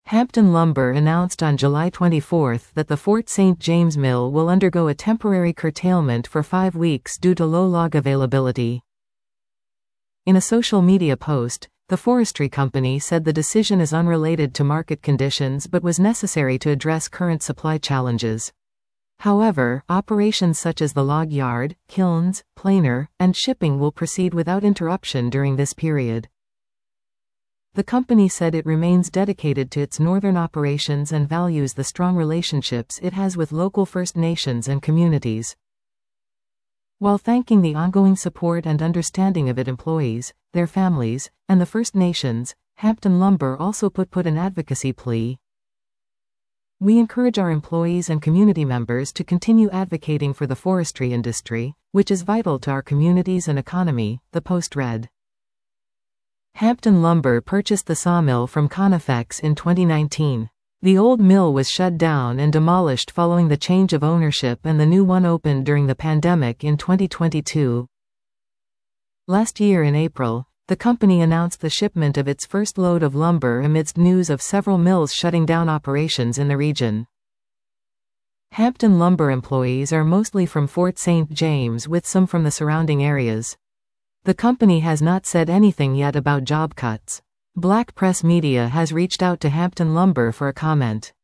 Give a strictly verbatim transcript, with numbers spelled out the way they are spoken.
Hampton Lumber announced on July twenty-fourth that the Fort Saint James mill will undergo a temporary curtailment for five weeks due to low log availability. In a social media post, the forestry company said the decision is unrelated to market conditions but was necessary to address current supply challenges. However, operations such as the log yard, kilns, planer, and shipping will proceed without interruption during this period. The company said it remains dedicated to its northern operations and values the strong relationships it has with local First Nations and communities. While thanking the ongoing support and understanding of its employees, their families, and the First Nations, Hampton Lumber also put put an advocacy plea. "We encourage our employees and community members to continue advocating for the forestry industry, which is vital to our communities and economy," the post read. Hampton Lumber purchased the sawmill from Conifex in twenty nineteen. The old mill was shut down and demolished following the change of ownership, and the new one opened during the pandemic in twenty twenty-two. Last year in April, the company announced the shipment of its first load of lumber amidst news of several mills shutting down operations in the region. Hampton Lumber employees are mostly from Fort Saint James, with some from the surrounding areas. The company has not said anything yet about job cuts. Black Press Media has reached out to Hampton Lumber for a comment.